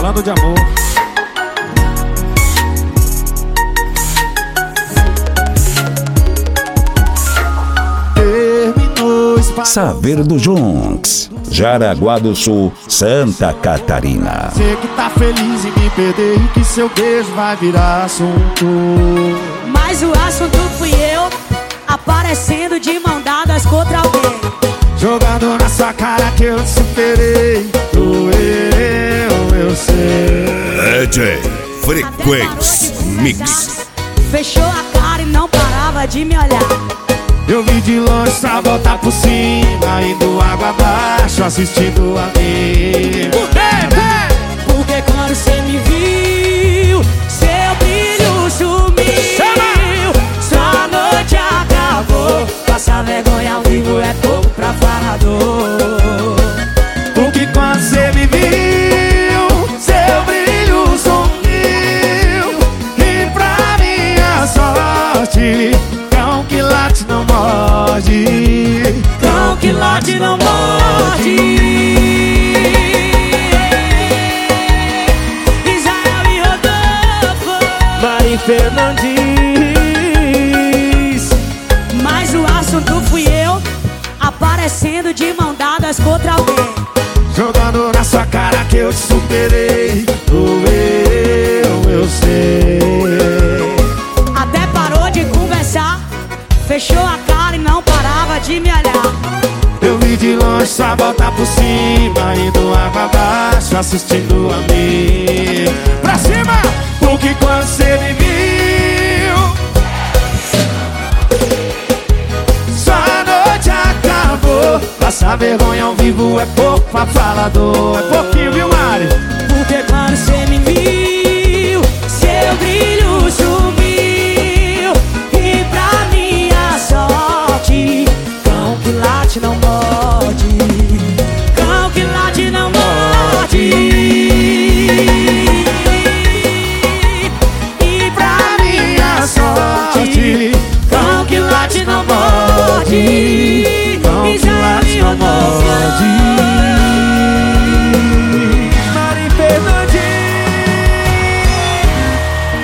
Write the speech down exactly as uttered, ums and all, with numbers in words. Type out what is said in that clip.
falando de amor. Saber do Junks, Jaraguá do Sul, Santa Catarina. Você que tá feliz em me perder e que seu beijo vai virar assunto. Mas o assunto fui eu, aparecendo de mão dadas contra alguém. Jogando na sua cara que eu te superei. Doeu, eu sei. D J Frequência Mix. Fechou a cara e não parava de me olhar. Eu vi de longe só voltar por cima, indo água abaixo, assistindo a mim. Por quê? Porque quando cê me viu, seu brilho sumiu. Sua noite acabou. Passar vergonha ao vivo é pouco pra falador. Porque quando cê me viu, seu brilho sumiu. E pra minha sorte, cão que late não morde. Cão que late não morde. Israel e Rodolfo, Mari Fernandes. mas o assunto fui eu, aparecendo de mão dadas contra alguém. Jogando na sua cara que eu te superei. Doeu, eu sei. Até parou de conversar, fechou a cara e não parava de me olhar. Eu vi de longe só voltar por cima, indo água abaixo, assistindo a mim. Pra cima! Porque quando cê me viu, sua noite acabou. Passar vergonha ao vivo é pouco pra falador. É pouquinho, viu,